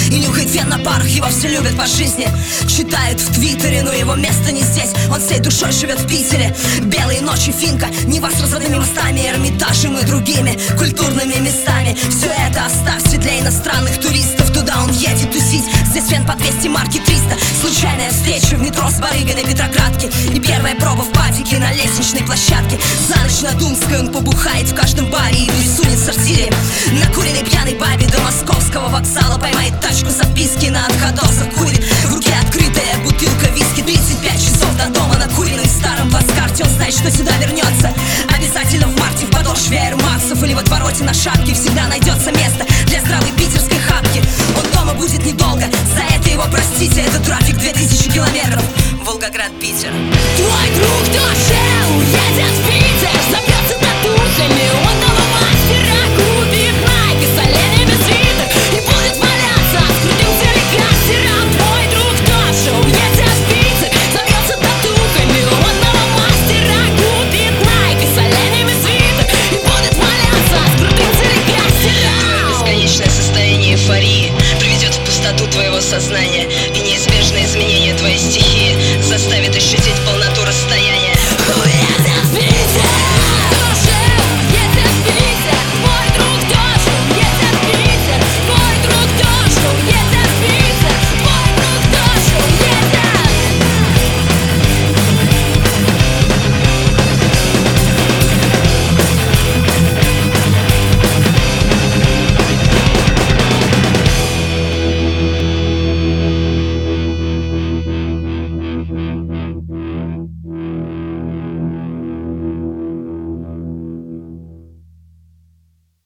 и нюхает фен на парах. Его все любят по жизни, читают в Твиттере, но его место не здесь. Он всей душой живет в Питере. Белые ночи, Финка, Нева с разводными мостами, Эрмитажем и другими культурными местами. Все это оставьте для иностранных туристов. Туда он едет тусить, здесь фен по 200, марки 300. Случайная встреча в метро с барыгой на Петроградке и первая проба в патике на лестничной площадке. За ночь на Думской он побухает в каждом баре и рисунет сортире. На куриной пьяной бабе до московского вокзала поймает тачку записки на отходов, закурит. В руке открытая бутылка виски, 35 часов до дома на куриной старом плацкарте. Он знает, что сюда вернется обязательно в марте в подошве Air Max'ов или в отвороте на шапке. Всегда найдется место для здравой питерской хапки. Он дома будет недолго, за это его простите. Это трафик 2000 километров, Волгоград-Питер. Твой друг тоже уедет в Питер, забьется татухами у одного мастера, купит майки с оленями свитер и будет валяться с крутым телекастером. Твой друг тоже уедет в Питер, забьется татухами у одного мастера, купит майки с оленями свитер и будет валяться с крутым телекастером. Твое бесконечное состояние эйфории приведет в пустоту твоего сознания, и неизбежное изменение твоей стихии заставит